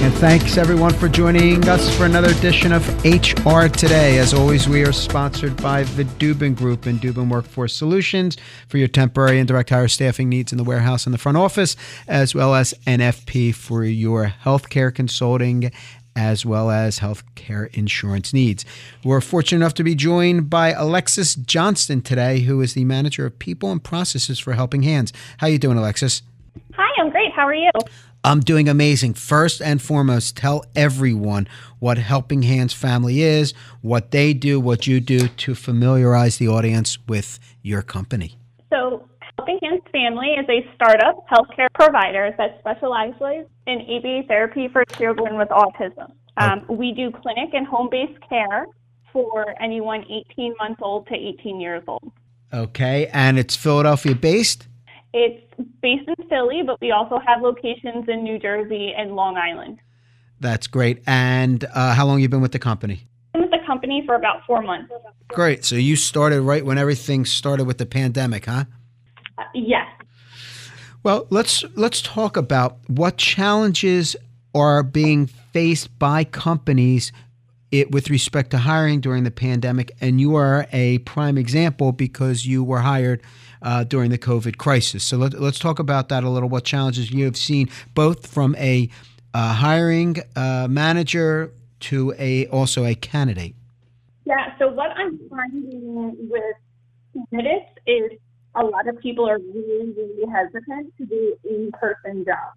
And thanks everyone for joining us for another edition of HR Today. As always, we are sponsored by the Dubin Group and Dubin Workforce Solutions for your temporary and direct hire staffing needs in the warehouse and the front office, as well as NFP for your healthcare consulting as well as healthcare insurance needs. We're fortunate enough to be joined by Alexis Johnston today, who is the manager of people and processes for Helping Hands. How you doing, Alexis? Hi, I'm great. How are you? I'm doing amazing. First and foremost, tell everyone what Helping Hands Family is, what they do, what you do to familiarize the audience with your company. So Helping Hands Family is a startup healthcare provider that specializes in ABA therapy for children with autism. We do clinic and home-based care for anyone 18 months old to 18 years old. Okay, and it's Philadelphia-based? It's based in Philly, but we also have locations in New Jersey and Long Island. That's great. And how long have you been with the company? I've been with the company for about 4 months. Great. So you started right when everything started with the pandemic, huh? Yes. Well, let's talk about what challenges are being faced by companies with respect to hiring during the pandemic. And you are a prime example because you were hired during the COVID crisis. So let's talk about that a little, what challenges you have seen, both from a hiring manager to also a candidate. Yeah, so what I'm finding with candidates is a lot of people are really, really hesitant to do in-person jobs.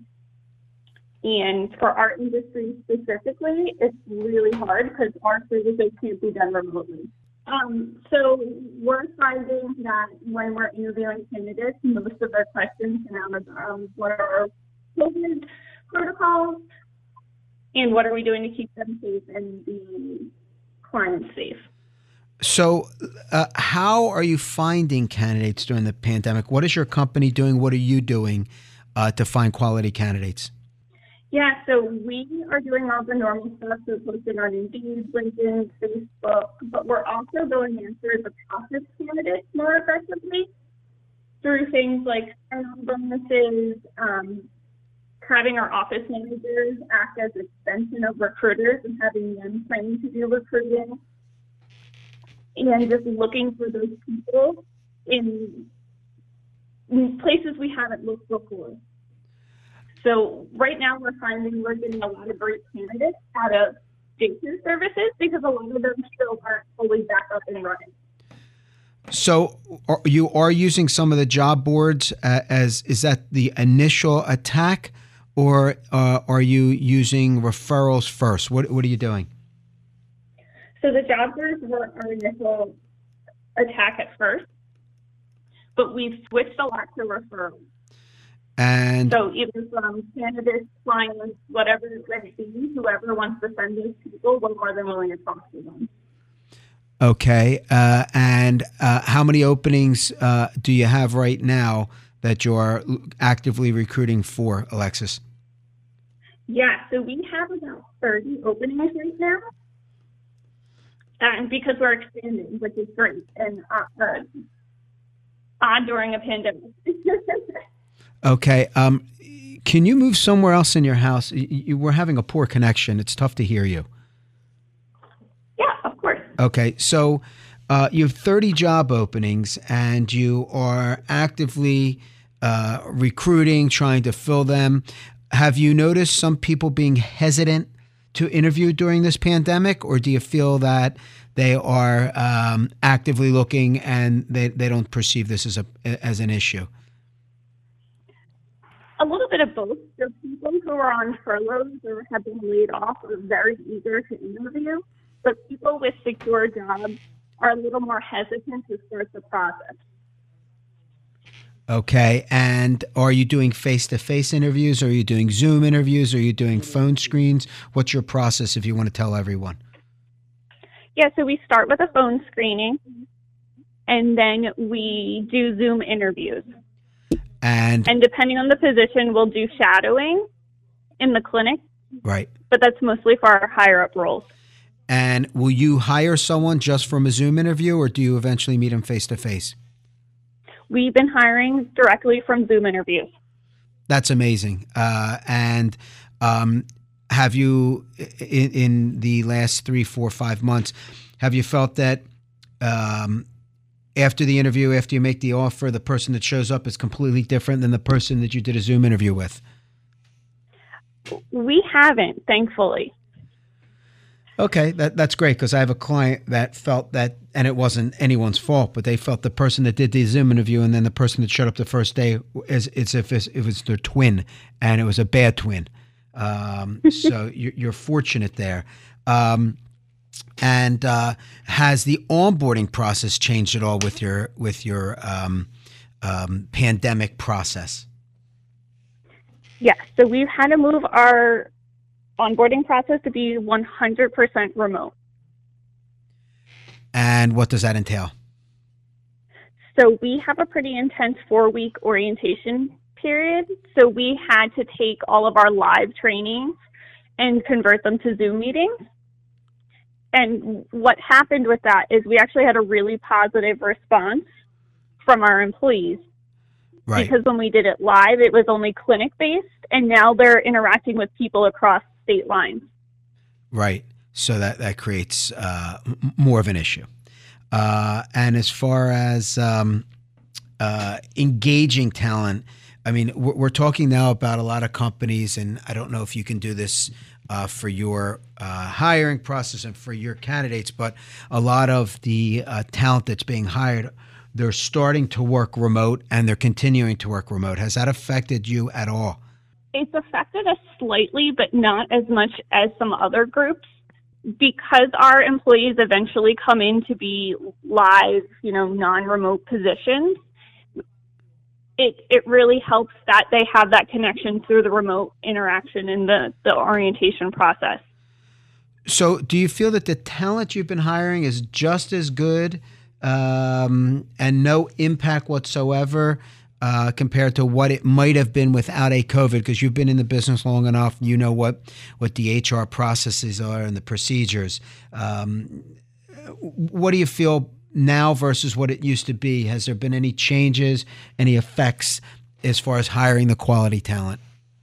And for our industry specifically, it's really hard because our services can't be done remotely. So we're finding that when we're interviewing candidates, most of their questions around what are our COVID protocols and what are we doing to keep them safe and the clients safe. So how are you finding candidates during the pandemic? What is your company doing? What are you doing to find quality candidates? Yeah, so we are doing all the normal stuff, so posting on Indeed, LinkedIn, Facebook, but we're also going after the process candidates more effectively through things like sign-on bonuses, having our office managers act as extension of recruiters and having them trained to do recruiting, and just looking for those people in places we haven't looked before. So right now we're finding we're getting a lot of great candidates out of daycare services because a lot of them still aren't fully back up and running. So you are using some of the job boards is that the initial attack, or are you using referrals first? What are you doing? So the job boards were our initial attack at first, but we've switched a lot to referrals. And so even from candidates, clients, whatever it may be, whoever wants to send these people, we're more than willing to talk to them. Okay. And how many openings do you have right now that you're actively recruiting for, Alexis? Yeah, so we have about 30 openings right now. And because we're expanding, which is great, and during a pandemic. Okay. Can you move somewhere else in your house? We're having a poor connection. It's tough to hear you. Yeah, of course. Okay. So you have 30 job openings and you are actively recruiting, trying to fill them. Have you noticed some people being hesitant to interview during this pandemic, or do you feel that they are actively looking and they don't perceive this as an issue? A little bit of both. So people who are on furloughs or have been laid off are very eager to interview, but people with secure jobs are a little more hesitant to start the process. Okay. And are you doing face-to-face interviews? Are you doing Zoom interviews? Are you doing phone screens? What's your process if you want to tell everyone? Yeah, so we start with a phone screening, and then we do Zoom interviews. And depending on the position, we'll do shadowing in the clinic. Right. But that's mostly for our higher-up roles. And will you hire someone just from a Zoom interview, or do you eventually meet them face-to-face? We've been hiring directly from Zoom interviews. That's amazing. And have you, in the last 3, 4, 5 months, have you felt that after the interview, after you make the offer, the person that shows up is completely different than the person that you did a Zoom interview with? We haven't, thankfully. Okay, that's great, because I have a client that felt that, and it wasn't anyone's fault, but they felt the person that did the Zoom interview and then the person that showed up the first day is if it was their twin, and it was a bad twin. So you're fortunate there. And has the onboarding process changed at all with your pandemic process? Yes, so we've had to move our onboarding process to be 100% remote. And what does that entail? So we have a pretty intense 4-week orientation period. So we had to take all of our live trainings and convert them to Zoom meetings. And what happened with that is we actually had a really positive response from our employees. Right. Because when we did it live, it was only clinic-based, and now they're interacting with people across state lines. Right. So that creates more of an issue. And as far as engaging talent, I mean, we're talking now about a lot of companies, and I don't know if you can do this for your hiring process and for your candidates, but a lot of the talent that's being hired, they're starting to work remote and they're continuing to work remote. Has that affected you at all? It's affected us slightly, but not as much as some other groups, because our employees eventually come in to be live, non-remote positions. It really helps that they have that connection through the remote interaction in the orientation process. So do you feel that the talent you've been hiring is just as good and no impact whatsoever compared to what it might have been without a COVID? Because you've been in the business long enough, you know what the HR processes are and the procedures. What do you feel now versus what it used to be? Has there been any changes, any effects as far as hiring the quality talent?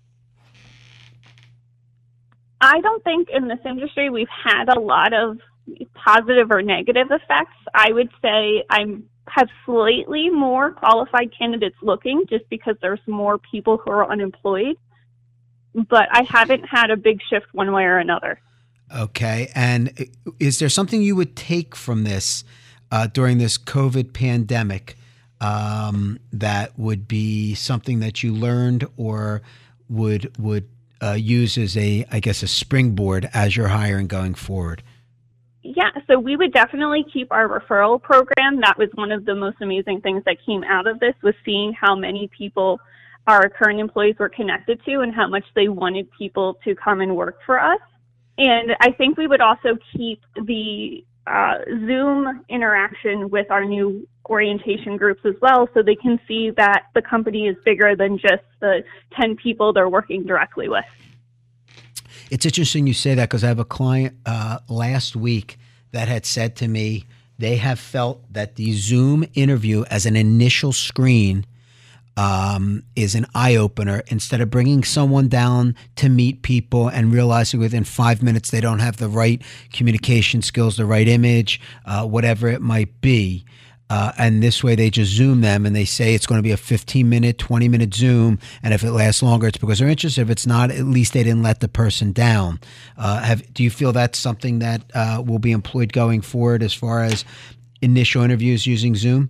I don't think in this industry we've had a lot of positive or negative effects. I would say I have slightly more qualified candidates looking, just because there's more people who are unemployed, but I haven't had a big shift one way or another. Okay. And is there something you would take from this during this COVID pandemic that would be something that you learned or would use as a springboard as you're hiring going forward? Yeah, so we would definitely keep our referral program. That was one of the most amazing things that came out of this, was seeing how many people our current employees were connected to and how much they wanted people to come and work for us. And I think we would also keep the Zoom interaction with our new orientation groups as well, so they can see that the company is bigger than just the 10 people they're working directly with. It's interesting you say that, because I have a client last week that had said to me they have felt that the Zoom interview as an initial screen is an eye-opener, instead of bringing someone down to meet people and realizing within 5 minutes they don't have the right communication skills, the right image, whatever it might be. And this way they just Zoom them and they say it's going to be a 15-minute, 20-minute Zoom. And if it lasts longer, it's because they're interested. If it's not, at least they didn't let the person down. Do you feel that's something that will be employed going forward as far as initial interviews using Zoom?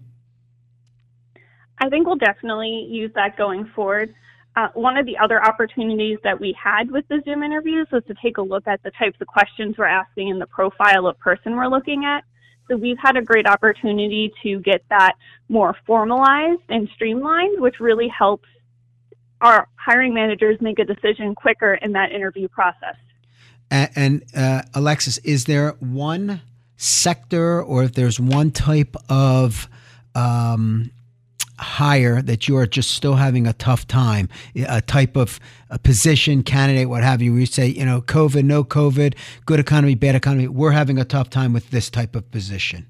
I think we'll definitely use that going forward. One of the other opportunities that we had with the Zoom interviews was to take a look at the types of questions we're asking and the profile of person we're looking at. So we've had a great opportunity to get that more formalized and streamlined, which really helps our hiring managers make a decision quicker in that interview process. And Alexis, is there one sector, or if there's one type of hire that you are just still having a tough time, a type of a position, candidate, what have you, where you say, COVID, no COVID, good economy, bad economy, we're having a tough time with this type of position?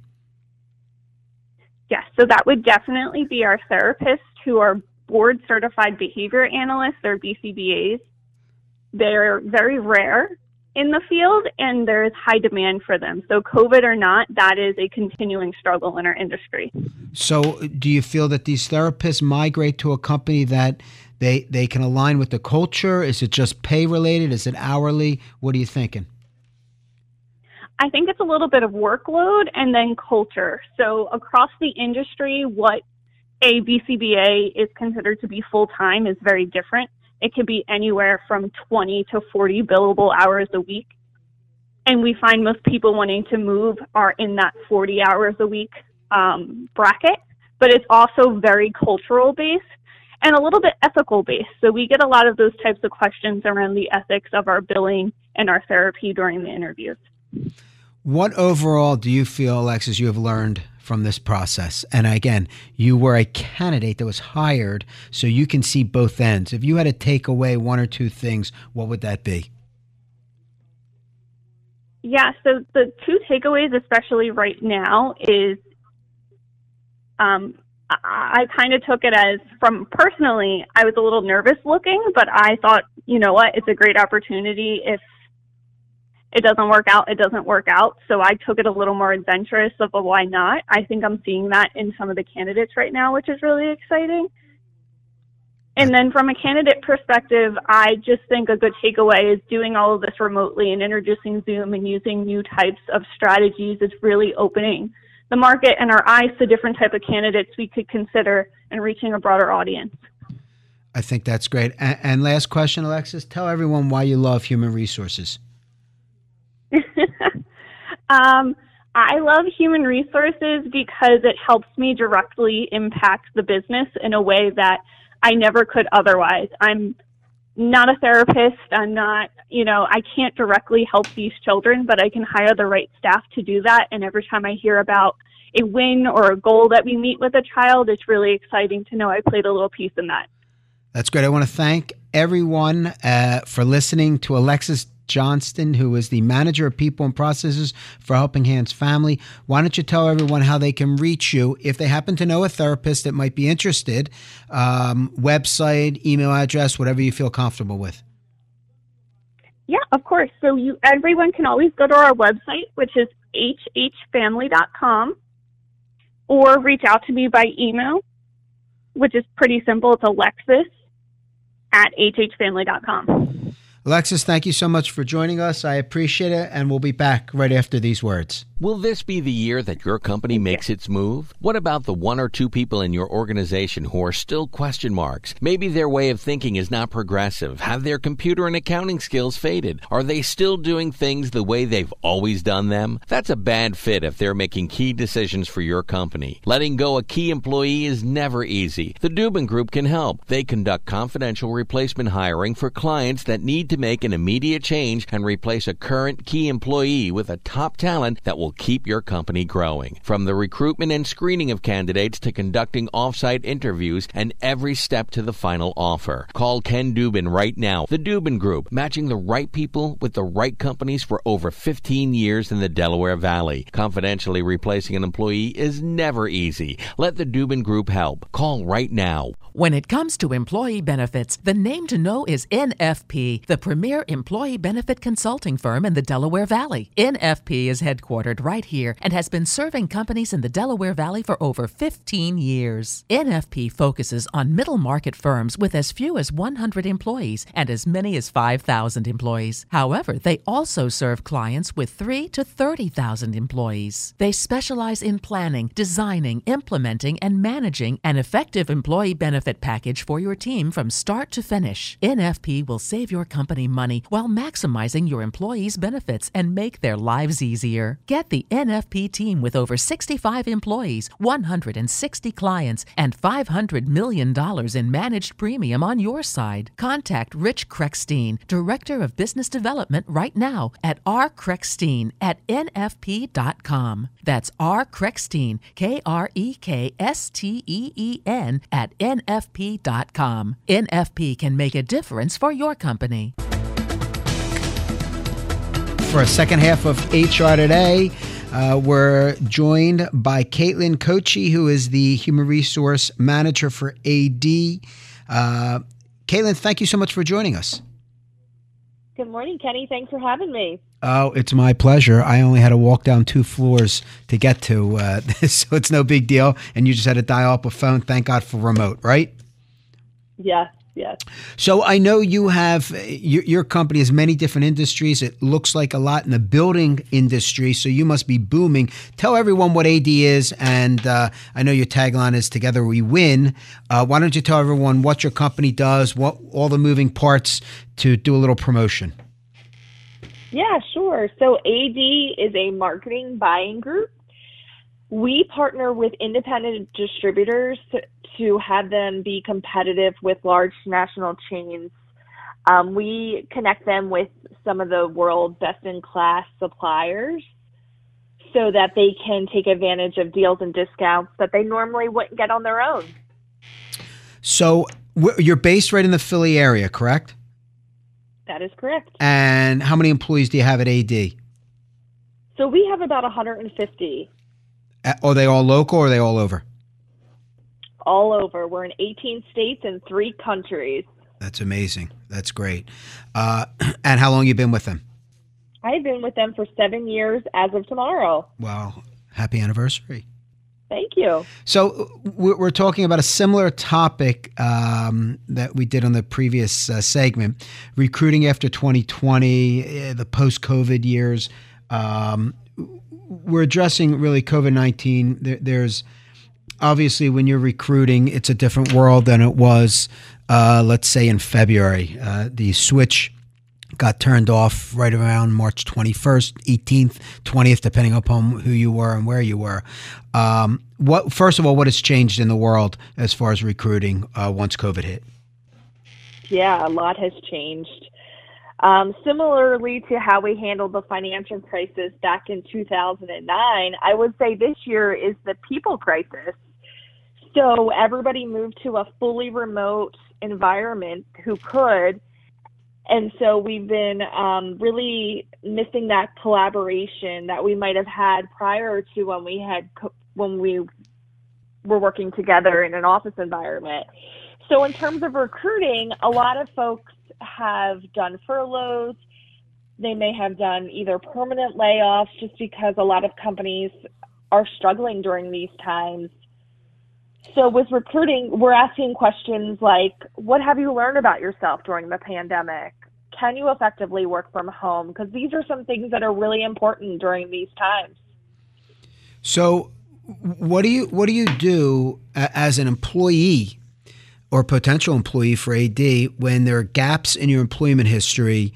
Yes, so that would definitely be our therapists, who are board certified behavior analysts, or BCBAs. They're very rare in the field, and there's high demand for them. So COVID or not, that is a continuing struggle in our industry. So do you feel that these therapists migrate to a company that they can align with the culture? Is it just pay related? Is it hourly? What are you thinking? I think it's a little bit of workload and then culture. So across the industry, what a BCBA is considered to be full-time is very different. It could be anywhere from 20 to 40 billable hours a week. And we find most people wanting to move are in that 40 hours a week bracket. But it's also very cultural based and a little bit ethical based. So we get a lot of those types of questions around the ethics of our billing and our therapy during the interviews. What overall do you feel, Alexis, you have learned from this process? And again, you were a candidate that was hired, so you can see both ends. If you had to take away one or two things, what would that be? Yeah, so the two takeaways, especially right now, is I kind of took it as, from personally, I was a little nervous looking, but I thought, you know what, it's a great opportunity. If it doesn't work out, it doesn't work out. So I took it a little more adventurous of a why not. I think I'm seeing that in some of the candidates right now, which is really exciting. And then from a candidate perspective, I just think a good takeaway is doing all of this remotely and introducing Zoom and using new types of strategies is really opening the market and our eyes to different type of candidates we could consider and reaching a broader audience. I think that's great. And last question, Alexis, tell everyone why you love human resources. I love human resources because it helps me directly impact the business in a way that I never could otherwise. I'm not a therapist. I'm not, I can't directly help these children, but I can hire the right staff to do that. And every time I hear about a win or a goal that we meet with a child, it's really exciting to know I played a little piece in that. That's great. I want to thank everyone for listening to Alexis Johnston, who is the manager of people and processes for Helping Hands Family. Why don't you tell everyone how they can reach you if they happen to know a therapist that might be interested? Website, email address, whatever you feel comfortable with. Yeah, of course. So everyone can always go to our website, which is hhfamily.com, or reach out to me by email, which is pretty simple. It's alexis@hhfamily.com. Alexis, thank you so much for joining us. I appreciate it, and we'll be back right after these words. Will this be the year that your company makes its move? What about the one or two people in your organization who are still question marks? Maybe their way of thinking is not progressive. Have their computer and accounting skills faded? Are they still doing things the way they've always done them? That's a bad fit if they're making key decisions for your company. Letting go a key employee is never easy. The Dubin Group can help. They conduct confidential replacement hiring for clients that need to make an immediate change and replace a current key employee with a top talent that will keep your company growing. From the recruitment and screening of candidates to conducting off-site interviews and every step to the final offer. Call Ken Dubin right now. The Dubin Group, matching the right people with the right companies for over 15 years in the Delaware Valley. Confidentially replacing an employee is never easy. Let the Dubin Group help. Call right now. When it comes to employee benefits, the name to know is NFP, the premier employee benefit consulting firm in the Delaware Valley. NFP is headquartered right here and has been serving companies in the Delaware Valley for over 15 years. NFP focuses on middle market firms with as few as 100 employees and as many as 5,000 employees. However, they also serve clients with 3 to 30,000 employees. They specialize in planning, designing, implementing, and managing an effective employee benefit package for your team from start to finish. NFP will save your company money while maximizing your employees' benefits and make their lives easier. Get the NFP team with over 65 employees, 160 clients, and $500 million in managed premium on your side. Contact Rich Kreckstein, Director of Business Development, right now at rkreckstein@nfp.com. That's R. Kreckstein, KREKSTEEN @nfp.com. NFP can make a difference for your company. For a second half of HR Today, we're joined by Caitlin Kochi, who is the Human Resource Manager for AD. Caitlin, thank you so much for joining us. Good morning, Kenny. Thanks for having me. Oh, it's my pleasure. I only had to walk down 2 floors to get to this, so it's no big deal. And you just had to dial up a phone. Thank God for remote, right? Yes, yes. So I know you have, your company has many different industries. It looks like a lot in the building industry, so you must be booming. Tell everyone what AD is, and I know your tagline is Together We Win. Why don't you tell everyone what your company does, what all the moving parts to do a little promotion? Yeah, sure. So AD is a marketing buying group. We partner with independent distributors to have them be competitive with large national chains. We connect them with some of the world's best-in-class suppliers so that they can take advantage of deals and discounts that they normally wouldn't get on their own. So you're based right in the Philly area, correct? That is correct. And how many employees do you have at AD? So we have about 150. Are they all local or are they all over? All over. We're in 18 states and 3 countries. That's amazing. That's great. And how long you been with them? I've been with them for 7 years as of tomorrow. Wow. Happy anniversary. Thank you. So we're talking about a similar topic that we did on the previous segment, recruiting after 2020, the post-COVID years. We're addressing really COVID-19. There's obviously when you're recruiting, it's a different world than it was, let's say in February. The switch got turned off right around March 21st, 18th, 20th, depending upon who you were and where you were. First of all, what has changed in the world as far as recruiting once COVID hit? Yeah, a lot has changed. Similarly to how we handled the financial crisis back in 2009, I would say this year is the people crisis. So everybody moved to a fully remote environment who could. And so we've been really missing that collaboration that we might have had prior to when we were working together in an office environment. So in terms of recruiting, a lot of folks have done furloughs. They may have done either permanent layoffs just because a lot of companies are struggling during these times. So with recruiting, we're asking questions like, what have you learned about yourself during the pandemic? Can you effectively work from home? Because these are some things that are really important during these times. So what do you do as an employee or potential employee for AD when there are gaps in your employment history?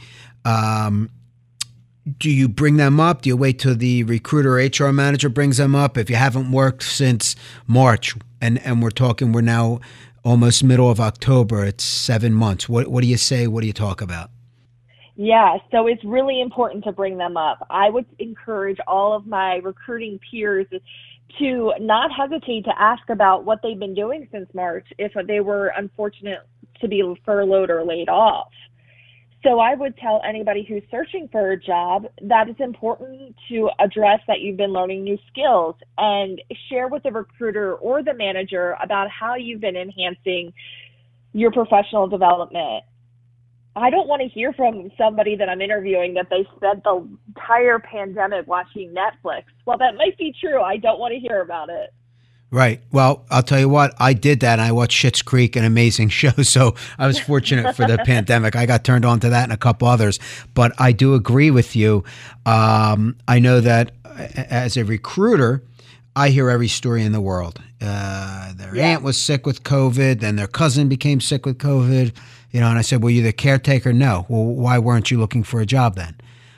Do you bring them up? Do you wait till the recruiter or HR manager brings them up? If you haven't worked since March, and we're now almost middle of October, it's 7 months. What do you say? What do you talk about? Yeah, so it's really important to bring them up. I would encourage all of my recruiting peers to not hesitate to ask about what they've been doing since March if they were unfortunate to be furloughed or laid off. So I would tell anybody who's searching for a job that it's important to address that you've been learning new skills and share with the recruiter or the manager about how you've been enhancing your professional development. I don't want to hear from somebody that I'm interviewing that they spent the entire pandemic watching Netflix. Well, that might be true. I don't want to hear about it. Right. Well, I'll tell you what, I did that. And I watched Schitt's Creek, an amazing show. So I was fortunate for the pandemic. I got turned on to that and a couple others. But I do agree with you. I know that as a recruiter, I hear every story in the world. Their aunt was sick with COVID, then their cousin became sick with COVID. And I said, well, you the caretaker? No. Well, why weren't you looking for a job then?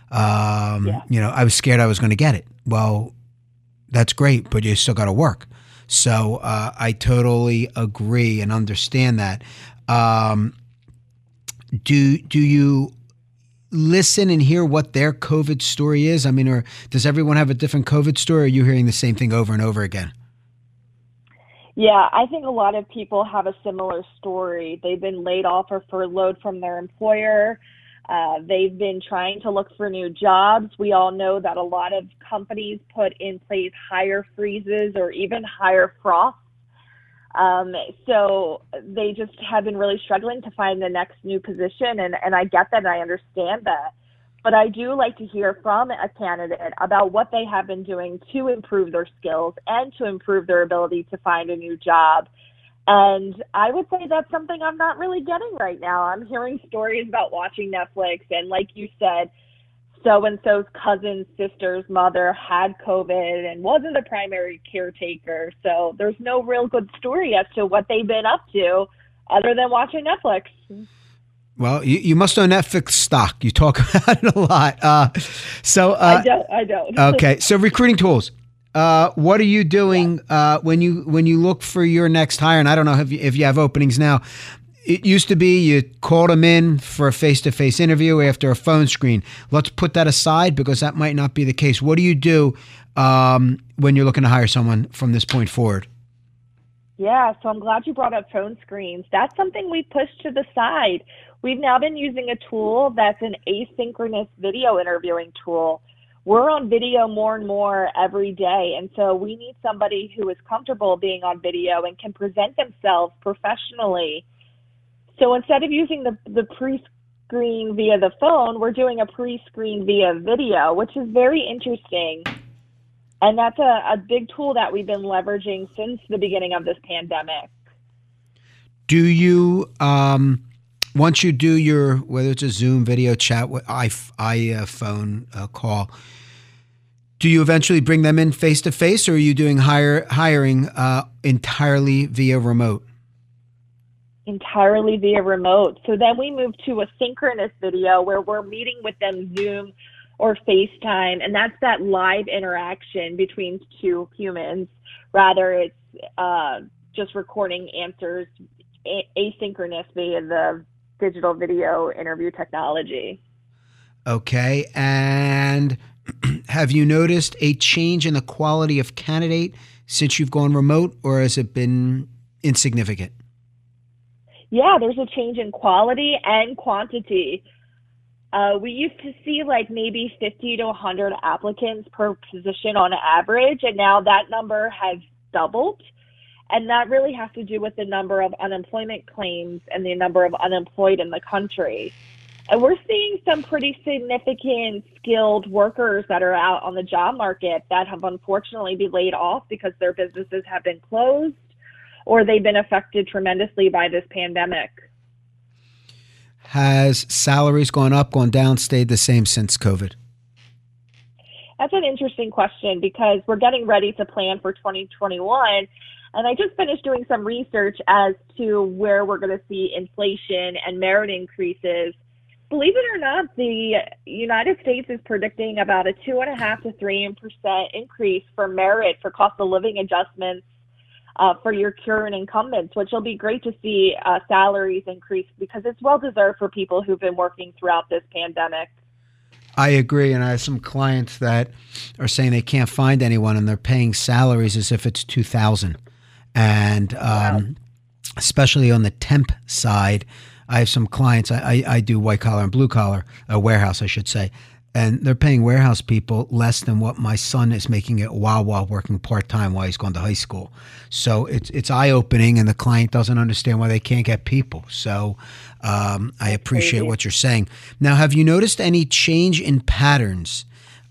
I was scared I was going to get it. Well, that's great, but you still got to work. So I totally agree and understand that. Do you listen and hear what their COVID story is? I mean, or does everyone have a different COVID story? Or are you hearing the same thing over and over again? Yeah, I think a lot of people have a similar story. They've been laid off or furloughed from their employer. They've been trying to look for new jobs. We all know that a lot of companies put in place hire freezes or even hire frosts So they just have been really struggling to find the next new position. And I get that and I understand that. But I do like to hear from a candidate about what they have been doing to improve their skills and to improve their ability to find a new job. And I would say that's something I'm not really getting right now. I'm hearing stories about watching Netflix, and like you said, so-and-so's cousin's sister's mother had COVID and wasn't a primary caretaker. So there's no real good story as to what they've been up to other than watching Netflix. Well, you must own Netflix stock. You talk about it a lot. I don't. Okay. So recruiting tools. What are you doing when you look for your next hire? And I don't know if you have openings now. It used to be you called them in for a face-to-face interview after a phone screen. Let's put that aside because that might not be the case. What do you do when you're looking to hire someone from this point forward? Yeah, so I'm glad you brought up phone screens. That's something we pushed to the side. We've now been using a tool that's an asynchronous video interviewing tool. We're on video more and more every day, and so we need somebody who is comfortable being on video and can present themselves professionally. So instead of using the pre-screen via the phone, we're doing a pre-screen via video, which is very interesting. And that's a big tool that we've been leveraging since the beginning of this pandemic. Do you, once you do your, whether it's a Zoom video chat, iPhone call, do you eventually bring them in face-to-face, or are you doing hiring entirely via remote? Entirely via remote. So then we move to a synchronous video where we're meeting with them Zoom or FaceTime, and that's that live interaction between two humans. Rather, it's just recording answers asynchronous via the digital video interview technology. Okay, and have you noticed a change in the quality of candidate since you've gone remote, or has it been insignificant? Yeah, there's a change in quality and quantity. We used to see like maybe 50 to 100 applicants per position on average, and now that number has doubled. And that really has to do with the number of unemployment claims and the number of unemployed in the country. And we're seeing some pretty significant skilled workers that are out on the job market that have unfortunately been laid off because their businesses have been closed or they've been affected tremendously by this pandemic. Has salaries gone up, gone down, stayed the same since COVID? That's an interesting question because we're getting ready to plan for 2021. And I just finished doing some research as to where we're going to see inflation and merit increases. Believe it or not, the United States is predicting about a 2.5% to 3% increase for merit for cost of living adjustments for your current incumbents, which will be great to see salaries increase because it's well deserved for people who've been working throughout this pandemic. I agree, and I have some clients that are saying they can't find anyone, and they're paying salaries as if it's $2,000. And Wow. especially on the temp side, I have some clients. I do white collar and blue collar, warehouse, I should say, and they're paying warehouse people less than what my son is making at Wawa working part time while he's going to high school. So it's eye opening, and the client doesn't understand why they can't get people. So I appreciate what you're saying. Now, have you noticed any change in patterns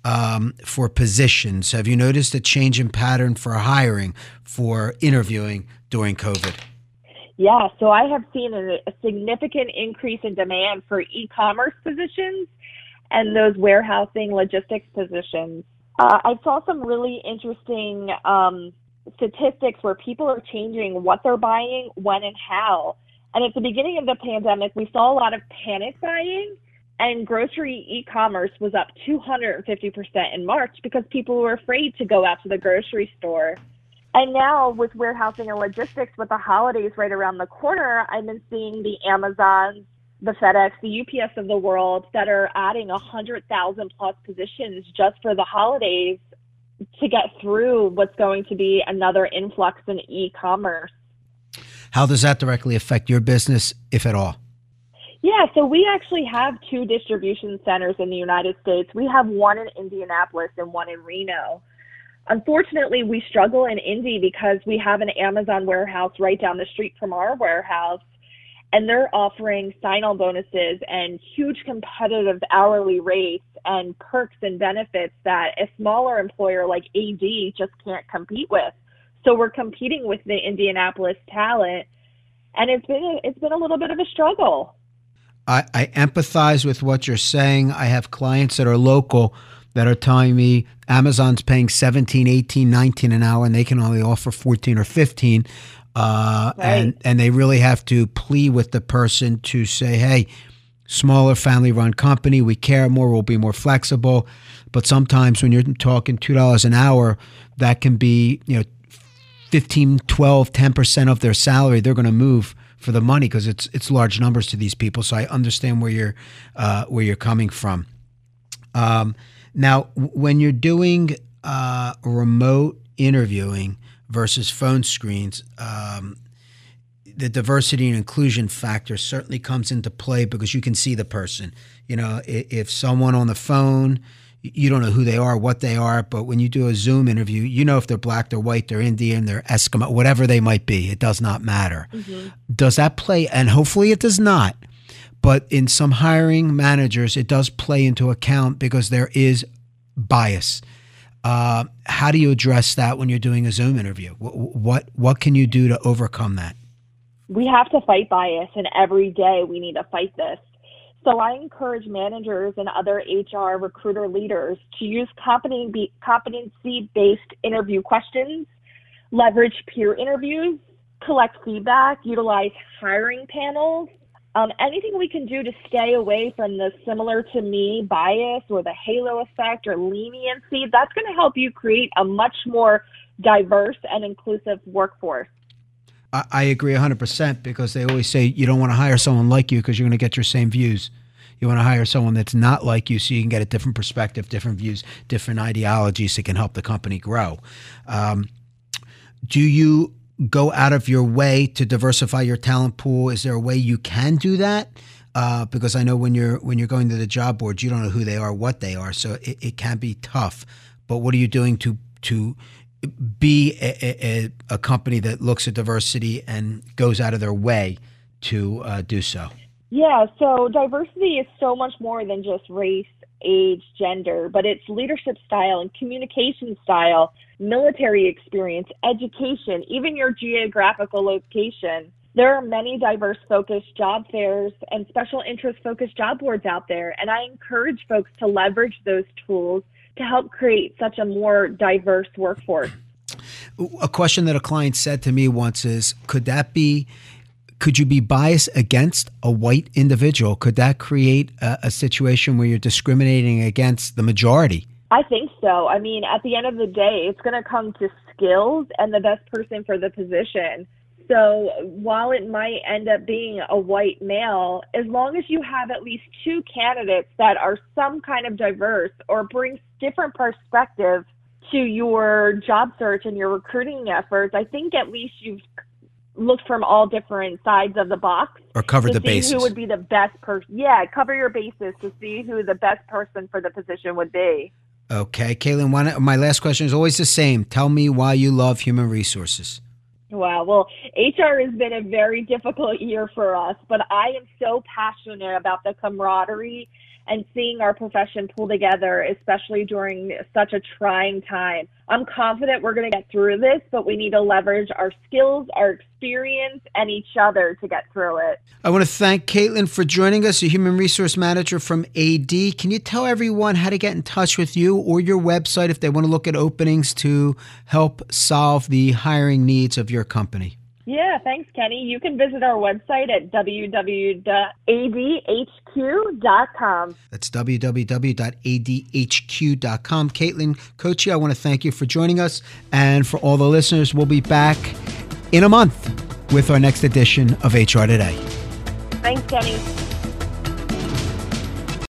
for positions? Have you noticed a change in pattern for hiring, for interviewing during COVID? Yeah, so I have seen a significant increase in demand for e-commerce positions and those warehousing logistics positions. I saw some really interesting statistics where people are changing what they're buying, when, and how. And at the beginning of the pandemic, we saw a lot of panic buying, and grocery e-commerce was up 250% in March because people were afraid to go out to the grocery store. And now with warehousing and logistics, with the holidays right around the corner, I've been seeing the Amazons, the FedEx, the UPS of the world that are adding 100,000 plus positions just for the holidays to get through what's going to be another influx in e-commerce. How does that directly affect your business, if at all? Yeah, so we actually have 2 distribution centers in the United States. We have one in Indianapolis and one in Reno. Unfortunately, we struggle in Indy because we have an Amazon warehouse right down the street from our warehouse, and they're offering sign-on bonuses and huge competitive hourly rates and perks and benefits that a smaller employer like AD just can't compete with. So we're competing with the Indianapolis talent, and it's been a little bit of a struggle. I empathize with what you're saying. I have clients that are local that are telling me Amazon's paying 17, 18, 19 an hour, and they can only offer 14 or 15. Right. And they really have to plead with the person to say, hey, smaller family-run company, we care more, we'll be more flexible. But sometimes when you're talking $2 an hour, that can be 15, 12, 10% of their salary. They're going to move for the money because it's large numbers to these people. So I understand where you're coming from. Now, when you're doing remote interviewing versus phone screens, the diversity and inclusion factor certainly comes into play because you can see the person. If someone on the phone, you don't know who they are, what they are, but when you do a Zoom interview, you know if they're black, they're white, they're Indian, they're Eskimo, whatever they might be. It does not matter. Mm-hmm. Does that play? And hopefully it does not. But in some hiring managers, it does play into account because there is bias. How do you address that when you're doing a Zoom interview? What can you do to overcome that? We have to fight bias, and every day we need to fight this. So I encourage managers and other HR recruiter leaders to use competency-based interview questions, leverage peer interviews, collect feedback, utilize hiring panels, anything we can do to stay away from the similar to me bias or the halo effect or leniency. That's going to help you create a much more diverse and inclusive workforce. I agree 100% because they always say you don't want to hire someone like you because you're going to get your same views. You want to hire someone that's not like you so you can get a different perspective, different views, different ideologies that can help the company grow. Do you go out of your way to diversify your talent pool? Is there a way you can do that? Because I know when you're going to the job boards, you don't know who they are, what they are, so it can be tough. But what are you doing to be a company that looks at diversity and goes out of their way to do so? Yeah, so diversity is so much more than just race, age, gender, but it's leadership style and communication style, military experience, education, even your geographical location. There are many diverse-focused job fairs and special interest-focused job boards out there, and I encourage folks to leverage those tools to help create such a more diverse workforce. A question that a client said to me once is, could you be biased against a white individual? Could that create a situation where you're discriminating against the majority? I think so. I mean, at the end of the day, it's going to come to skills and the best person for the position. So while it might end up being a white male, as long as you have at least two candidates that are some kind of diverse or bring different perspective to your job search and your recruiting efforts, I think at least you've looked from all different sides of the box. Or covered the bases. Who would be the best person. Yeah, cover your bases to see who the best person for the position would be. Okay, Caitlin, my last question is always the same. Tell me why you love human resources. Wow. Well, HR has been a very difficult year for us, but I am so passionate about the camaraderie and seeing our profession pull together, especially during such a trying time. I'm confident we're going to get through this, but we need to leverage our skills, our experience, and each other to get through it. I want to thank Caitlin for joining us, a human resource manager from AD. Can you tell everyone how to get in touch with you or your website if they want to look at openings to help solve the hiring needs of your company? Yeah, thanks, Kenny. You can visit our website at www.adhq.com. That's www.adhq.com. Caitlin Kochi, I want to thank you for joining us. And for all the listeners, we'll be back in a month with our next edition of HR Today. Thanks, Kenny.